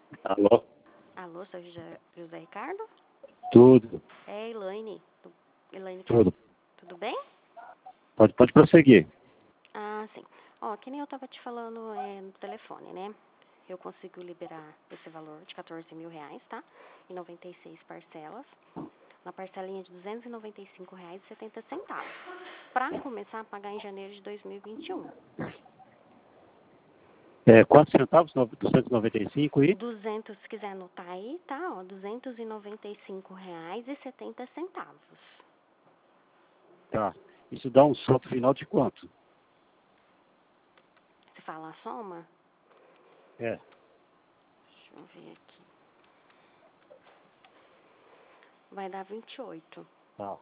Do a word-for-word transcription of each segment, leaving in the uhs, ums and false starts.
Alô? Alô, sou José, José Ricardo? Tudo, É Elaine. Tu- Elaine, tudo. tudo bem? Pode, pode prosseguir. Ah, sim. Ó, que nem eu tava te falando é, no telefone, né? Eu consigo liberar esse valor de quatorze mil reais, tá? Em noventa e seis parcelas. Uma parcelinha de duzentos e noventa e cinco reais e setenta centavos. Pra começar a pagar em janeiro de dois mil e vinte e um. É, quantos centavos? No- duzentos e noventa e cinco e? duzentos, se quiser anotar aí, tá? Ó, duzentos e noventa e cinco reais e setenta centavos. Tá. Isso dá um saldo final de quanto? Você fala a soma? É. Deixa eu ver aqui. Vai dar vinte e oito. Tá.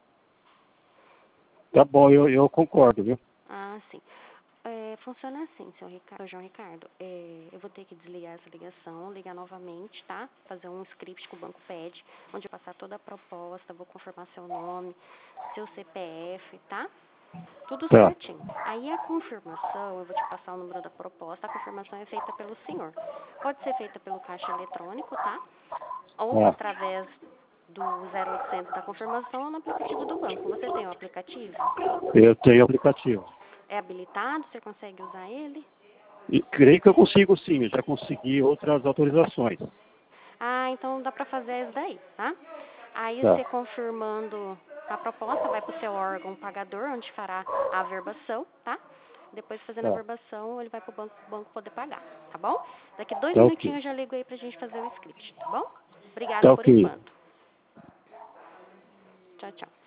Tá bom, eu, eu concordo, viu? Ah, sim. É, funciona assim, senhor Ricardo, João Ricardo. É, eu vou ter que desligar essa ligação, ligar novamente, tá? Fazer um script que o banco pede, onde eu passar toda a proposta, vou confirmar seu nome, seu C P F, tá? Tudo Tá. certinho. Aí a confirmação, eu vou te passar o número da proposta, a confirmação é feita pelo senhor. Pode ser feita pelo caixa eletrônico, tá? Ou Tá. através do zero oitocentos da confirmação ou no aplicativo do banco. Você tem o aplicativo? Eu tenho aplicativo. É habilitado? Você consegue usar ele? E creio que eu consigo sim, eu já consegui outras autorizações. Ah, então dá pra fazer isso daí, tá? Aí Tá. você confirmando a proposta, vai pro seu órgão pagador, onde fará a averbação, tá? Depois fazendo a Tá. averbação, ele vai pro banco, pro banco poder pagar, tá bom? Daqui dois Tá minutinhos ok. eu já ligo aí pra gente fazer o script, tá bom? Obrigada Tá por ok. enquanto. Tchau, tchau.